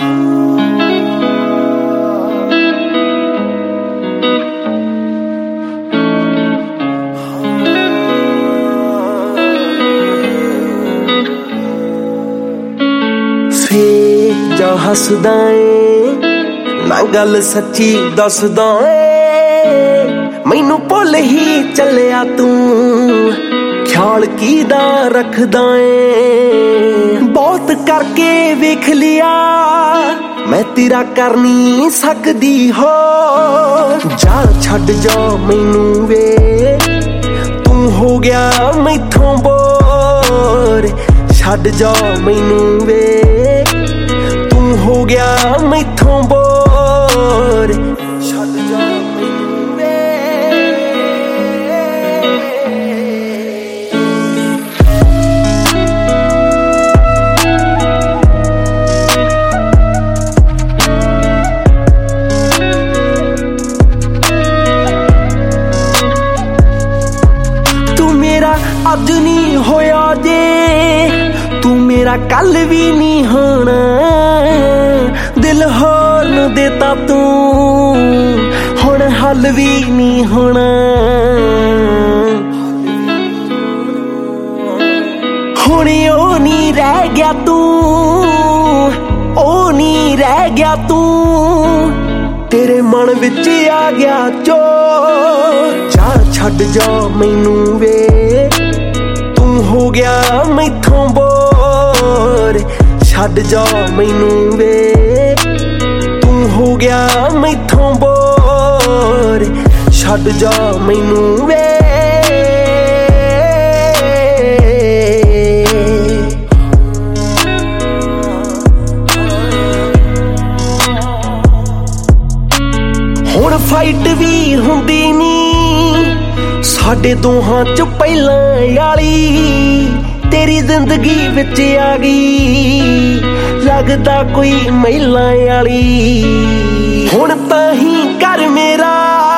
जा हसदा ए ना गल सच्ची दसदा ए मैनू भुल ही चलिया तू ख्याल कीदा रखदा ए बहुत करके वेख लिया मैं तेरा कर नहीं सकदी हो जा छड्ड जा मैनू वे तू हो गया मैथों बोर छड्ड जा मैनू वे हो गया मैथों बोर छड्ड जा मैनू वे तू मेरा अज नहीं होया जे तू मेरा कल भी नहीं होना दिल होर नूं देता तू हुण हल भी नहीं होना हुण ओ नहीं रह गया तू ओ नहीं रह गया तू तेरे मन विच आ गया जो जा छड्ड जा मैनू वे तू हो गया मैथों बोर छड्ड जा मैनू वे तू हो गया मैथों बोर छड्ड जा मैनू वे हुण फाइट भी हुंदी नी साडे दोहां च पहलां वाली तेरी जिंदगी विच आ गई लगदा कोई महिला वाली हुण ताही कर मेरा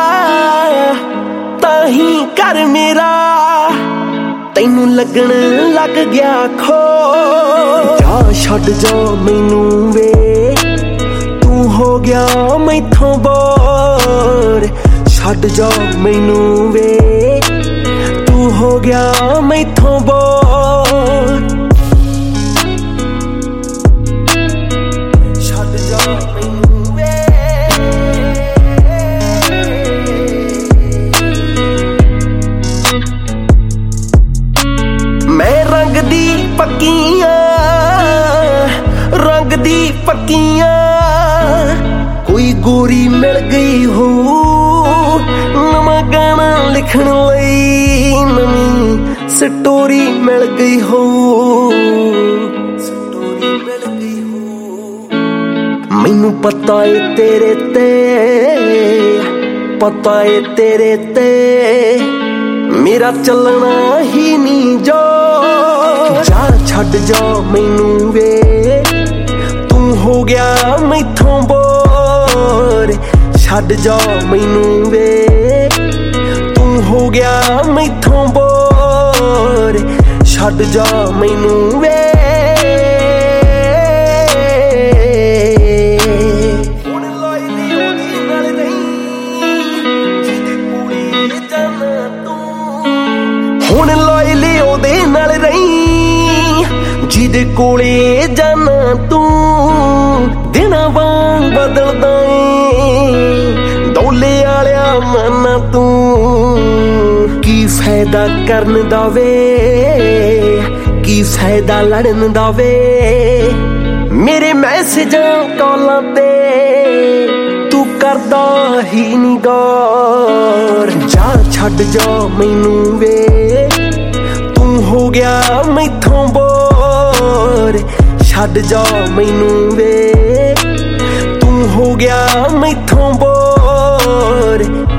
ताही कर मेरा तैनू लगन लग गया खो जा छड्ड जा मैनू वे तू हो गया मैथों बोर छड्ड जा मैनू वे तू हो गया मैथों बोर छड्ड जा मैनू वे मैं रंग दी पक्कियां कोई गोरी मिल गई हो नवां गाना लिखण लई नवीं स्टोरी मिल गई हो मैनू पता है तेरे ते पता है तेरे ते मेरा चलना ही नहीं जो जा छड्ड जा मैनू वे तू हो गया मैथों बोर छड्ड जा मैनू वे तू हो गया मैथों बोर छड्ड जा मैनू वे हुण लॉयली ओदे नाल रही जिहदे कोले जाना तू दिना वांग बदलदा ए डोले आलिया माना तू की फायदा करन दा वे की फायदा लड़न दा वे मेरे मैसेजां कॉलां ते तू करदा ही नहीं गौर जा छड्ड जा मैनू वे तू हो गया मैथों बोर छड्ड जा मैनू वे तू हो गया मैथों बोर